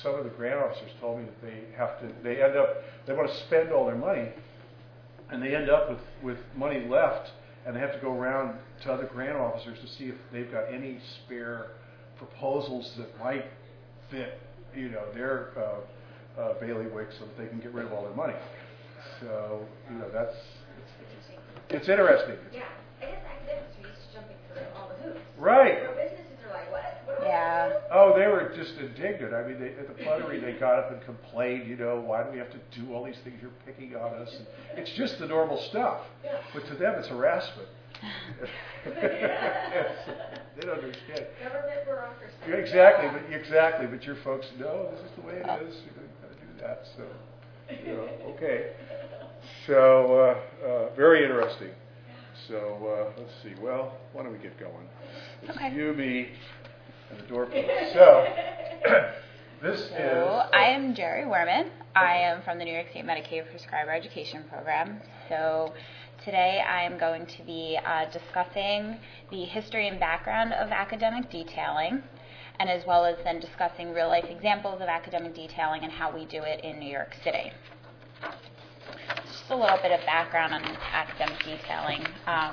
some of the grant officers told me that they want to spend all their money, and they end up with money left, and they have to go around to other grant officers to see if they've got any spare proposals that might fit, their bailiwick, so that they can get rid of all their money. So, it's interesting. Yeah, I guess academics are used to jumping through all the hoops. Right. Our businesses are like, what? Yeah. Oh, they were just indignant. I mean, at the plenary, they got up and complained, why do we have to do all these things? You're picking on us. And it's just the normal stuff. Yeah. But to them, it's harassment. They don't understand. Government bureaucracy. Exactly. But your folks know this is the way it is. You've got to do that. So, okay. So, very interesting. So, let's see. Well, why don't we get going? It's you, me, and the door closed. So, I am Jerry Werman. I am from the New York State Medicaid Prescriber Education Program. So, today I am going to be discussing the history and background of academic detailing, and as well as then discussing real-life examples of academic detailing and how we do it in New York City. Just a little bit of background on academic detailing.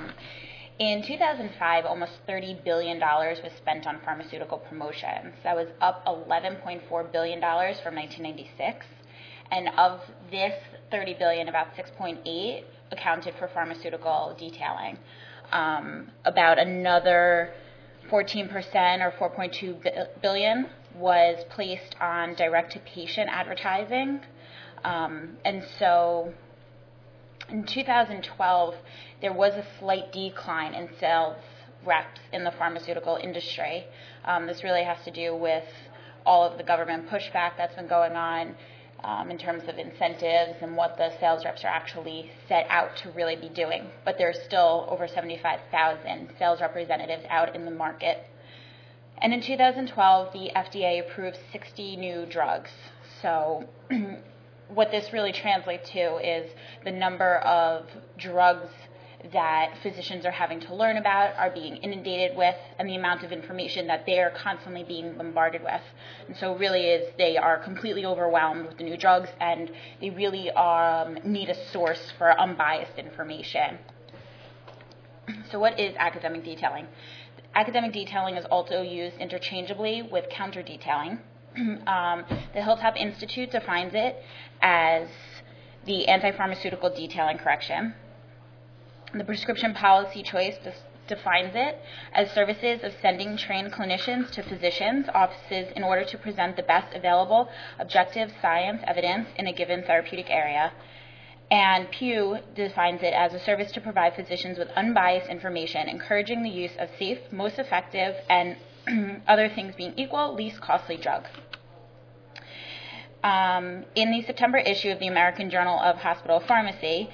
In 2005, almost $30 billion was spent on pharmaceutical promotions. That was up $11.4 billion from 1996. And of this $30 billion, about 6.8 accounted for pharmaceutical detailing. About another 14% or $4.2 billion was placed on direct-to-patient advertising. And so in 2012, there was a slight decline in sales reps in the pharmaceutical industry. This really has to do with all of the government pushback that's been going on in terms of incentives and what the sales reps are actually set out to really be doing. But there's still over 75,000 sales representatives out in the market. And in 2012, the FDA approved 60 new drugs. So what this really translates to is the number of drugs that physicians are having to learn about, are being inundated with, and the amount of information that they are constantly being bombarded with. And so really they are completely overwhelmed with the new drugs, and they really need a source for unbiased information. So what is academic detailing? Academic detailing is also used interchangeably with counter-detailing. The Hilltop Institute defines it as the anti-pharmaceutical detailing correction. The prescription policy choice defines it as services of sending trained clinicians to physicians' offices in order to present the best available objective science evidence in a given therapeutic area. And Pew defines it as a service to provide physicians with unbiased information, encouraging the use of safe, most effective, and other things being equal, least costly drugs. In the September issue of the American Journal of Hospital Pharmacy,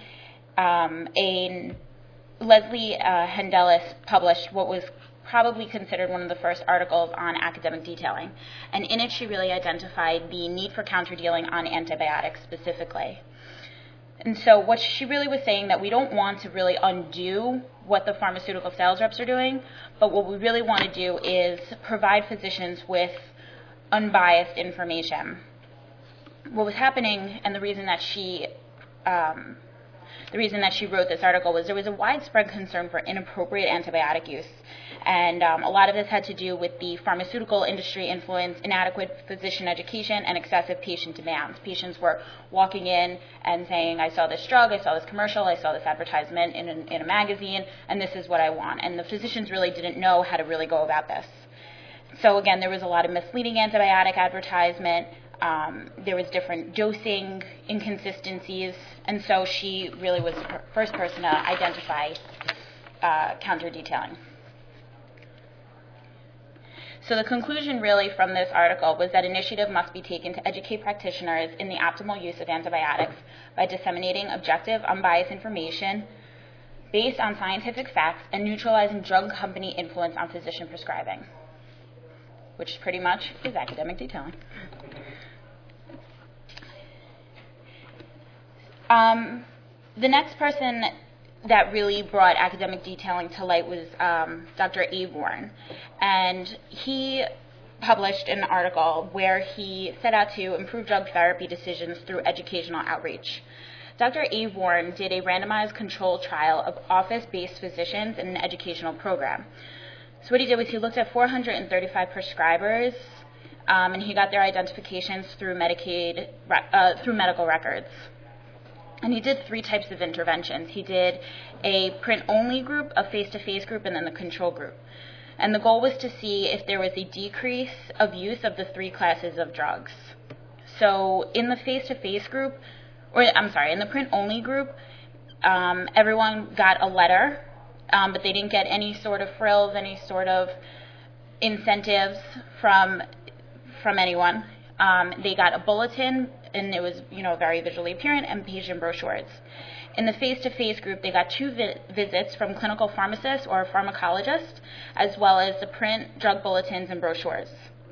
Leslie Hendelis published what was probably considered one of the first articles on academic detailing. And in it, she really identified the need for counter-dealing on antibiotics specifically. And so what she really was saying that we don't want to really undo what the pharmaceutical sales reps are doing, but what we really want to do is provide physicians with unbiased information. What was happening, and the reason that she wrote this article was there was a widespread concern for inappropriate antibiotic use. And a lot of this had to do with the pharmaceutical industry influence, inadequate physician education, and excessive patient demands. Patients were walking in and saying, I saw this drug, I saw this commercial, I saw this advertisement in a magazine, and this is what I want. And the physicians really didn't know how to really go about this. So again, there was a lot of misleading antibiotic advertisement. There was different dosing inconsistencies, and so she really was the first person to identify counter-detailing. So the conclusion really from this article was that initiative must be taken to educate practitioners in the optimal use of antibiotics by disseminating objective, unbiased information based on scientific facts and neutralizing drug company influence on physician prescribing, which pretty much is academic detailing. The next person that really brought academic detailing to light was Dr. Abe Warren. And he published an article where he set out to improve drug therapy decisions through educational outreach. Dr. Abe Warren did a randomized controlled trial of office-based physicians in an educational program. So what he did was he looked at 435 prescribers, and he got their identifications through through medical records. And he did 3 types of interventions. He did a print-only group, a face-to-face group, and then the control group. And the goal was to see if there was a decrease of use of the 3 classes of drugs. So in the face-to-face group, in the print-only group, everyone got a letter, but they didn't get any sort of frills, any sort of incentives from anyone. They got a bulletin, and it was, very visually apparent, and patient brochures. In the face-to-face group, they got 2 visits from clinical pharmacists or a pharmacologist, as well as the print drug bulletins and brochures.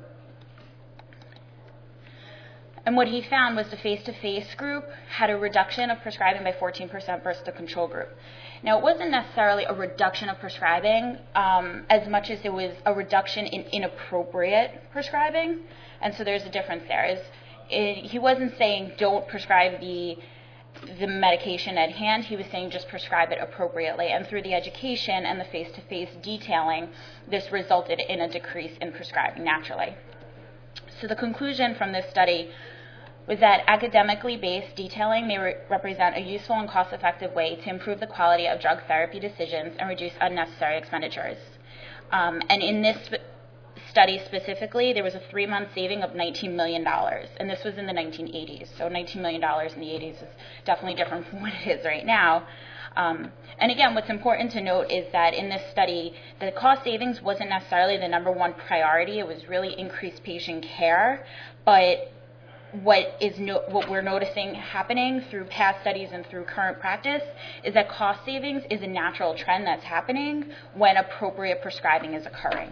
And what he found was the face-to-face group had a reduction of prescribing by 14% versus the control group. Now, it wasn't necessarily a reduction of prescribing as much as it was a reduction in inappropriate prescribing. And so there's a difference there. He wasn't saying don't prescribe the medication at hand. He was saying just prescribe it appropriately. And through the education and the face-to-face detailing, this resulted in a decrease in prescribing naturally. So the conclusion from this study was that academically based detailing may represent a useful and cost-effective way to improve the quality of drug therapy decisions and reduce unnecessary expenditures. And in this study specifically, there was a 3-month saving of $19 million, and this was in the 1980s. So $19 million in the 80s is definitely different from what it is right now. And again, what's important to note is that in this study, the cost savings wasn't necessarily the number one priority. It was really increased patient care. But what we're noticing happening through past studies and through current practice is that cost savings is a natural trend that's happening when appropriate prescribing is occurring.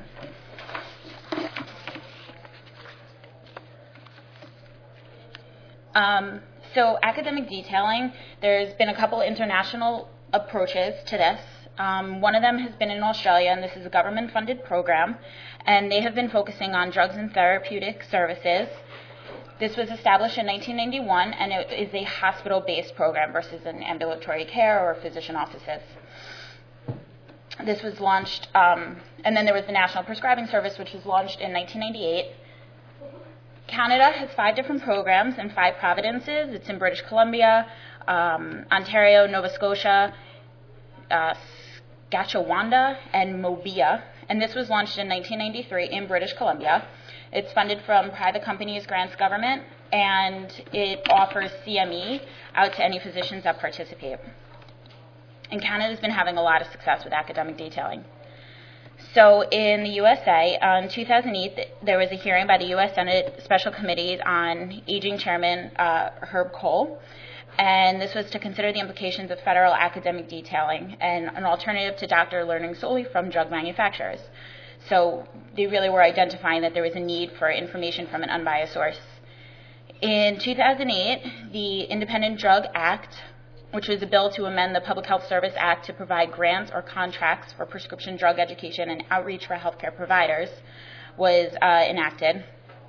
So academic detailing, there's been a couple international approaches to this. One of them has been in Australia, and this is a government-funded program, and they have been focusing on drugs and therapeutic services. This was established in 1991, and it is a hospital-based program versus an ambulatory care or physician offices. This was launched, and then there was the National Prescribing Service, which was launched in 1998. Canada has 5 different programs in 5 provinces. It's in British Columbia, Ontario, Nova Scotia, Saskatchewan, and Mobia. And this was launched in 1993 in British Columbia. It's funded from private companies, grants, government, and it offers CME out to any physicians that participate. And Canada's been having a lot of success with academic detailing. So in the USA, in 2008, there was a hearing by the U.S. Senate Special Committee on Aging Chairman Herb Kohl, and this was to consider the implications of federal academic detailing and an alternative to doctor learning solely from drug manufacturers. So they really were identifying that there was a need for information from an unbiased source. In 2008, the Independent Drug Act, which was a bill to amend the Public Health Service Act to provide grants or contracts for prescription drug education and outreach for healthcare providers, was enacted.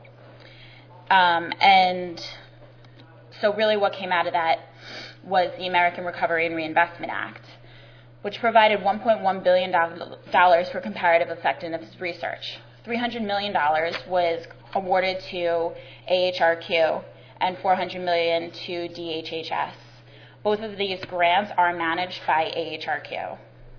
And so really what came out of that was the American Recovery and Reinvestment Act, which provided $1.1 billion for comparative effectiveness research. $300 million was awarded to AHRQ and $400 million to DHHS. Both of these grants are managed by AHRQ.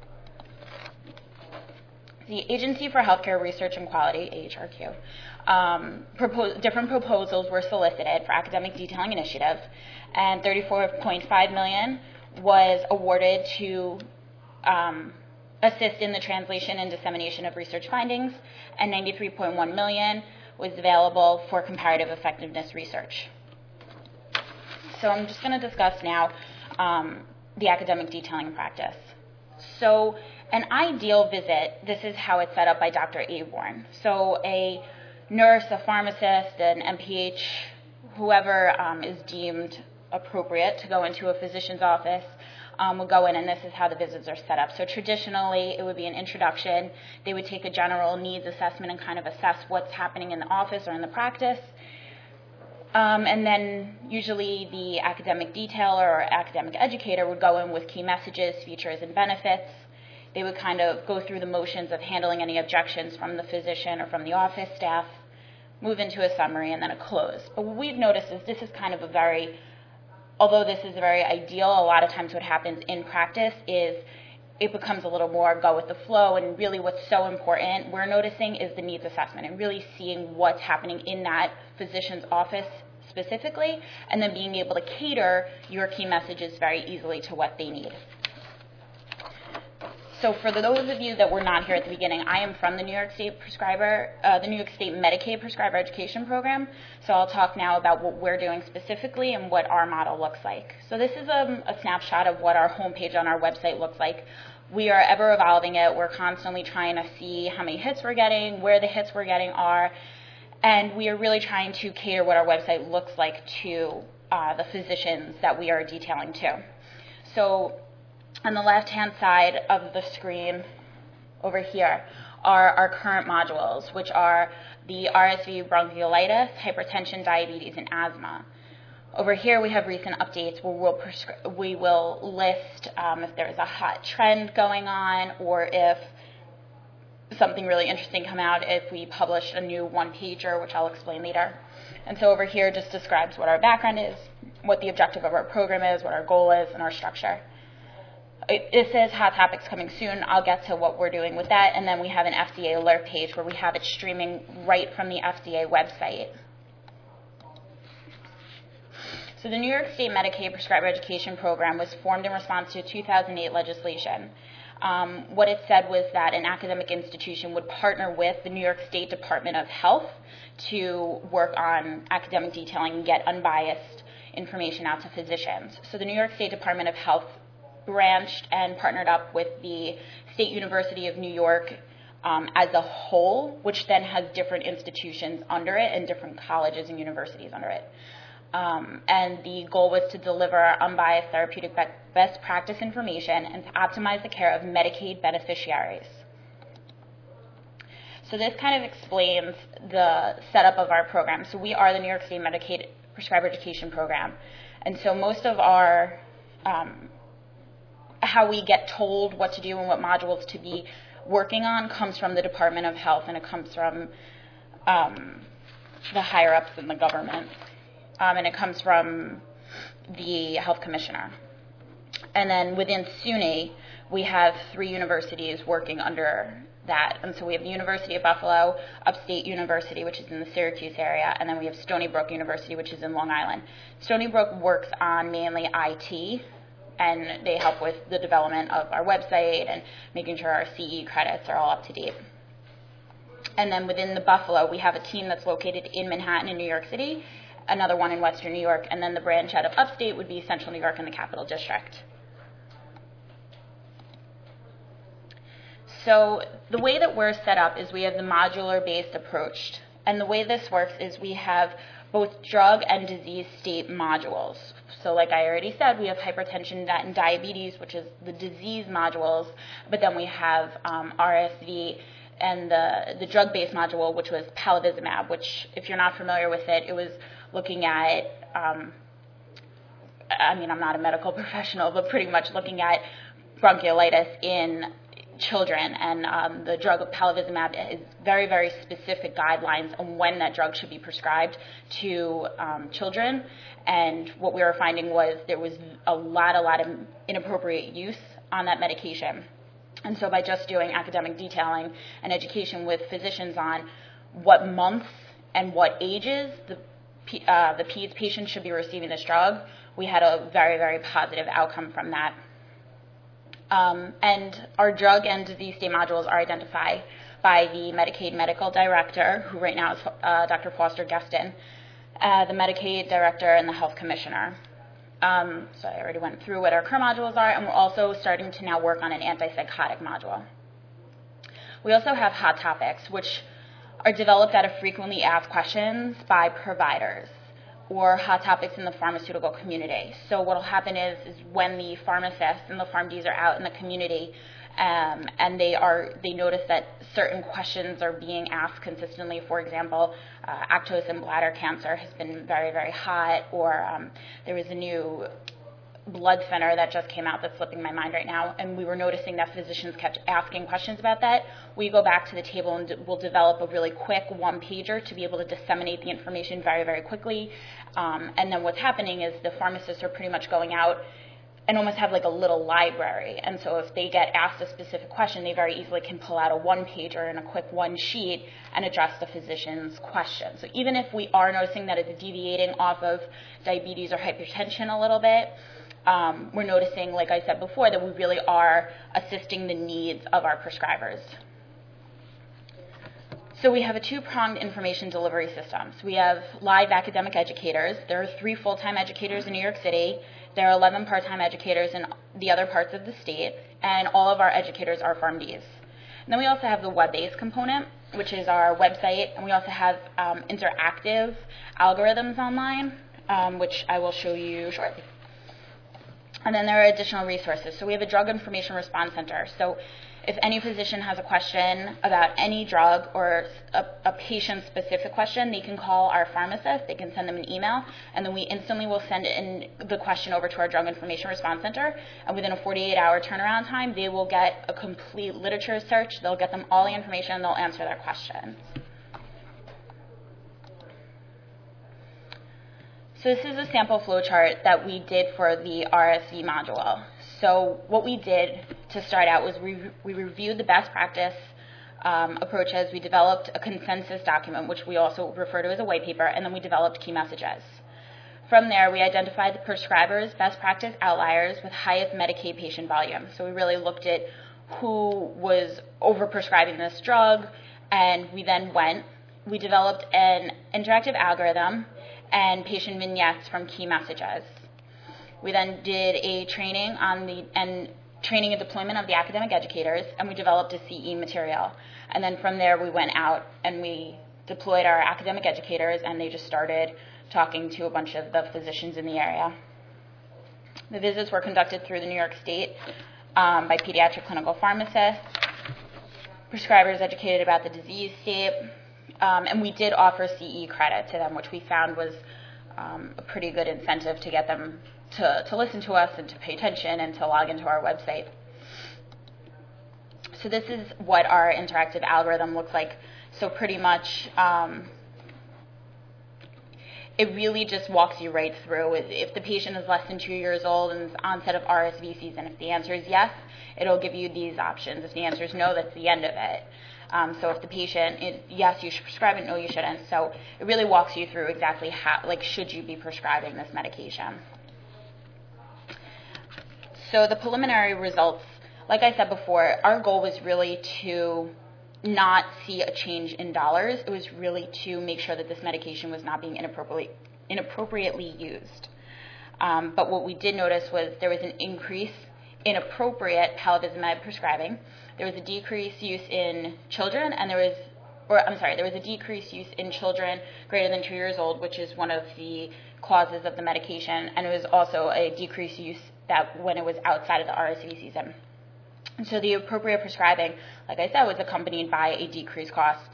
The Agency for Healthcare Research and Quality, AHRQ, different proposals were solicited for academic detailing initiative, and $34.5 million was awarded to assist in the translation and dissemination of research findings, and $93.1 million was available for comparative effectiveness research. So I'm just going to discuss now the academic detailing practice. So an ideal visit, this is how it's set up by Dr. Abe Warren. So a nurse, a pharmacist, an MPH, whoever is deemed appropriate to go into a physician's office, would go in, and this is how the visits are set up. So traditionally, it would be an introduction. They would take a general needs assessment and kind of assess what's happening in the office or in the practice. And then usually the academic detailer or academic educator would go in with key messages, features, and benefits. They would kind of go through the motions of handling any objections from the physician or from the office staff, move into a summary, and then a close. But what we've noticed is this is kind of a very, although this is very ideal, a lot of times what happens in practice is it becomes a little more go with the flow, and really what's so important we're noticing is the needs assessment and really seeing what's happening in that physician's office specifically, and then being able to cater your key messages very easily to what they need. So for those of you that were not here at the beginning, I am from the New York State Medicaid Prescriber Education Program. So I'll talk now about what we're doing specifically and what our model looks like. So this is a snapshot of what our homepage on our website looks like. We are ever evolving it. We're constantly trying to see how many hits we're getting, where the hits we're getting are, and we are really trying to cater what our website looks like to the physicians that we are detailing to. So on the left-hand side of the screen over here are our current modules, which are the RSV, bronchiolitis, hypertension, diabetes, and asthma. Over here we have recent updates where we will list if there's a hot trend going on or if something really interesting come out, if we publish a new one-pager, which I'll explain later. And so over here just describes what our background is, what the objective of our program is, what our goal is, and our structure. It says hot topics coming soon. I'll get to what we're doing with that. And then we have an FDA alert page where we have it streaming right from the FDA website. So the New York State Medicaid Prescriber Education Program was formed in response to 2008 legislation. What it said was that an academic institution would partner with the New York State Department of Health to work on academic detailing and get unbiased information out to physicians. So the New York State Department of Health branched and partnered up with the State University of New York as a whole, which then has different institutions under it and different colleges and universities under it. And the goal was to deliver unbiased therapeutic best practice information and to optimize the care of Medicaid beneficiaries. So this kind of explains the setup of our program. So we are the New York State Medicaid Prescriber Education Program. And so most of our how we get told what to do and what modules to be working on comes from the Department of Health, and it comes from the higher-ups in the government, and it comes from the health commissioner. And then within SUNY, we have 3 universities working under that. And so we have the University of Buffalo, Upstate University, which is in the Syracuse area, and then we have Stony Brook University, which is in Long Island. Stony Brook works on mainly IT, and they help with the development of our website and making sure our CE credits are all up to date. And then within the Buffalo, we have a team that's located in Manhattan in New York City, another one in Western New York, and then the branch out of Upstate would be Central New York and the Capital District. So the way that we're set up is we have the modular-based approach. And the way this works is we have both drug and disease state modules. So like I already said, we have hypertension and diabetes, which is the disease modules, but then we have RSV and the drug-based module, which was palivizumab, which, if you're not familiar with it, it was looking at, I'm not a medical professional, but pretty much looking at bronchiolitis in children, and the drug palivizumab is very, very specific guidelines on when that drug should be prescribed to children. And what we were finding was there was a lot of inappropriate use on that medication. And so by just doing academic detailing and education with physicians on what months and what ages the PEDS patient should be receiving this drug, we had a very, very positive outcome from that. And our drug and disease state modules are identified by the Medicaid medical director, who right now is Dr. Foster Geston, the Medicaid director, and the health commissioner. So I already went through what our current modules are, and we're also starting to now work on an antipsychotic module. We also have hot topics, which are developed out of frequently asked questions by providers. or hot topics in the pharmaceutical community. So what will happen is when the pharmacists and the PharmDs are out in the community, and they notice that certain questions are being asked consistently. For example, lactose and bladder cancer has been very, very hot, or there was a new blood center that just came out that's slipping my mind right now, and we were noticing that physicians kept asking questions about that. We go back to the table and we'll develop a really quick one-pager to be able to disseminate the information very, very quickly. And then what's happening is the pharmacists are pretty much going out and almost have like a little library. And so if they get asked a specific question, they very easily can pull out a one-pager and a quick one sheet and address the physician's question. So even if we are noticing that it's deviating off of diabetes or hypertension a little bit, we're noticing, like I said before, that we really are assisting the needs of our prescribers. So we have a two-pronged information delivery system. So we have live academic educators. There are 3 full-time educators in New York City. There are 11 part-time educators in the other parts of the state, and all of our educators are PharmDs. And then we also have the web-based component, which is our website, and we also have interactive algorithms online, which I will show you shortly. And then there are additional resources. So we have a drug information response center. So if any physician has a question about any drug or a patient-specific question, they can call our pharmacist, they can send them an email, and then we instantly will send in the question over to our drug information response center, and within a 48-hour turnaround time, they will get a complete literature search, they'll get them all the information, and they'll answer their questions. So this is a sample flow chart that we did for the RSV module. So what we did to start out was we reviewed the best practice approaches. We developed a consensus document, which we also refer to as a white paper, and then we developed key messages. From there, we identified the prescribers' best practice outliers with highest Medicaid patient volume. So we really looked at who was overprescribing this drug, and we developed an interactive algorithm and patient vignettes from key messages. We then did a training and deployment of the academic educators, and we developed a CE material. And then from there, we went out and we deployed our academic educators, and they just started talking to a bunch of the physicians in the area. The visits were conducted through the New York State by pediatric clinical pharmacists, prescribers educated about the disease state, and we did offer CE credit to them, which we found was a pretty good incentive to get them to listen to us and to pay attention and to log into our website. So this is what our interactive algorithm looks like. So pretty much it really just walks you right through. If the patient is less than 2 years old and it's onset of RSV season, if the answer is yes, it'll give you these options. If the answer is no, that's the end of it. So if the patient is yes, you should prescribe it, no, you shouldn't. So it really walks you through exactly how, should you be prescribing this medication. So the preliminary results, like I said before, our goal was really to not see a change in dollars. It was really to make sure that this medication was not being inappropriately used. But what we did notice was there was an increase in appropriate palivizumab prescribing. There was a decreased use in children, and there was a decreased use in children greater than 2 years old, which is one of the causes of the medication, and it was also a decreased use that when it was outside of the RSV season. And so the appropriate prescribing, like I said, was accompanied by a decreased cost.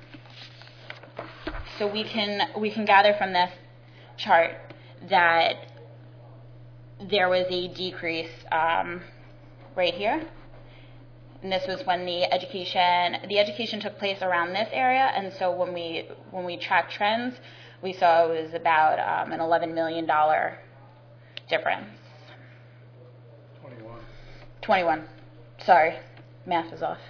So we can gather from this chart that there was a decrease right here. And this was when the education took place around this area, and so when we tracked trends, we saw it was about an $11 million difference. 21. Sorry, math is off.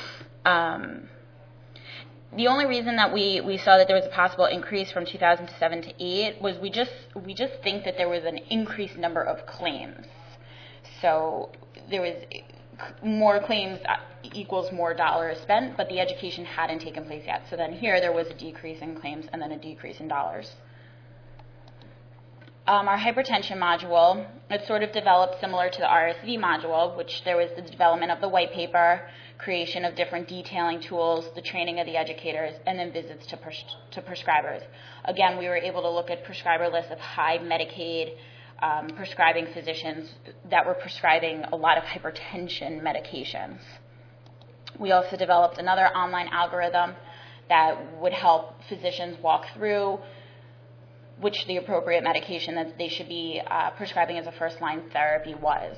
The only reason that we saw that there was a possible increase from 2007 to 2008 was we just think that there was an increased number of claims. So there was more claims equals more dollars spent, but the education hadn't taken place yet. So then here there was a decrease in claims and then a decrease in dollars. Our hypertension module, it sort of developed similar to the RSV module, which there was the development of the white paper, creation of different detailing tools, the training of the educators, and then visits to prescribers. Again, we were able to look at prescriber lists of high Medicaid prescribing physicians that were prescribing a lot of hypertension medications. We also developed another online algorithm that would help physicians walk through which the appropriate medication that they should be prescribing as a first-line therapy was.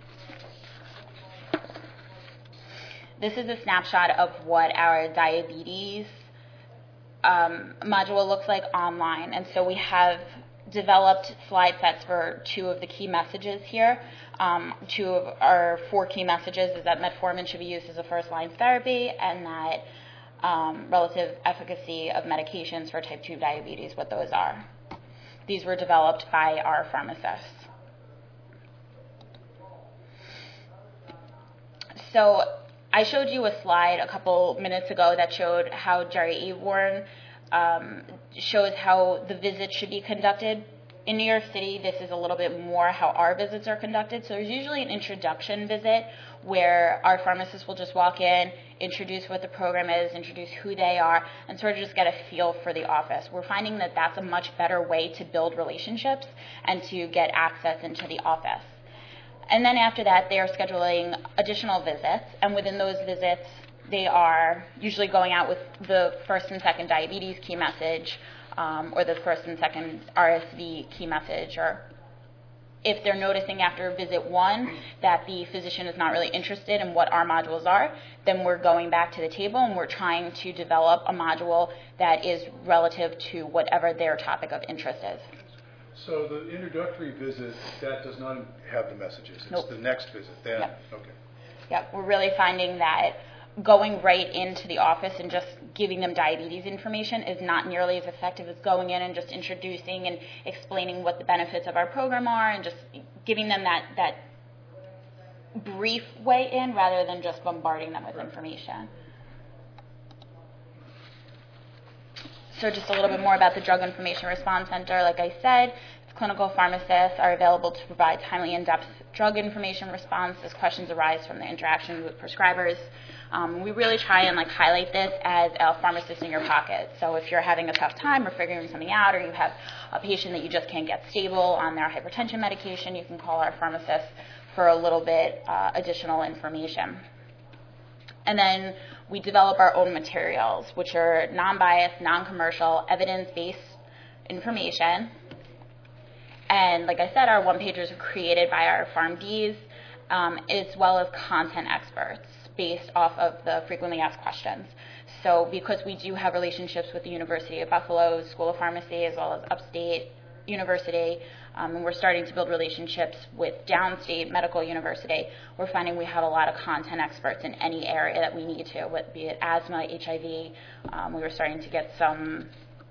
This is a snapshot of what our diabetes module looks like online. And so we have developed slide sets for 2 of the key messages here. 2 of our 4 key messages is that metformin should be used as a first-line therapy, and that relative efficacy of medications for type 2 diabetes, what those are. These were developed by our pharmacists. So I showed you a slide a couple minutes ago that showed how Jerry Warren shows how the visits should be conducted. In New York City, this is a little bit more how our visits are conducted. So there's usually an introduction visit where our pharmacists will just walk in, introduce what the program is, introduce who they are, and sort of just get a feel for the office. We're finding that that's a much better way to build relationships and to get access into the office. And then after that, they are scheduling additional visits, and within those visits, they are usually going out with the first and second diabetes key message, or the first and second RSV key message, or if they're noticing after visit 1 that the physician is not really interested in what our modules are, then we're going back to the table and we're trying to develop a module that is relative to whatever their topic of interest is. So the introductory visit, that does not have the messages. It's Nope. the next visit. Then, Yep. Okay. Yep, we're really finding that going right into the office and just giving them diabetes information is not nearly as effective as going in and just introducing and explaining what the benefits of our program are and just giving them that brief way in rather than just bombarding them with information. So just a little bit more about the Drug Information Response Center. Like I said, clinical pharmacists are available to provide timely, in-depth drug information response as questions arise from the interaction with prescribers. We really try and highlight this as a pharmacist in your pocket. So if you're having a tough time or figuring something out, or you have a patient that you just can't get stable on their hypertension medication, you can call our pharmacist for a little bit additional information. And then we develop our own materials, which are non-biased, non-commercial, evidence-based information. And like I said, our one-pagers are created by our PharmDs, as well as content experts based off of the frequently asked questions. So because we do have relationships with the University of Buffalo School of Pharmacy, as well as Upstate University, and we're starting to build relationships with Downstate Medical University, we're finding we have a lot of content experts in any area that we need to, be it asthma, HIV. We were starting to get some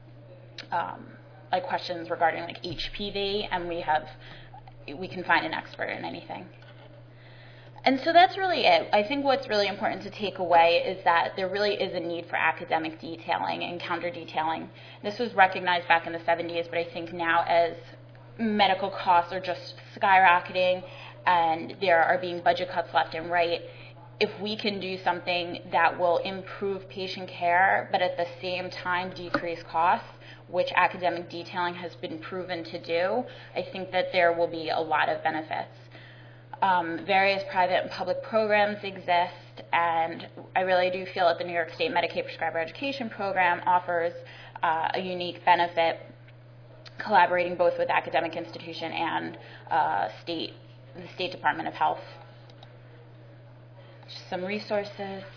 questions regarding HPV, and we can find an expert in anything. And so that's really it. I think what's really important to take away is that there really is a need for academic detailing and counter-detailing. This was recognized back in the 70s, but I think now as medical costs are just skyrocketing and there are being budget cuts left and right, if we can do something that will improve patient care but at the same time decrease costs, which academic detailing has been proven to do, I think that there will be a lot of benefits. Various private and public programs exist, and I really do feel that the New York State Medicaid Prescriber Education Program offers a unique benefit, collaborating both with academic institution and the State Department of Health. Just some resources.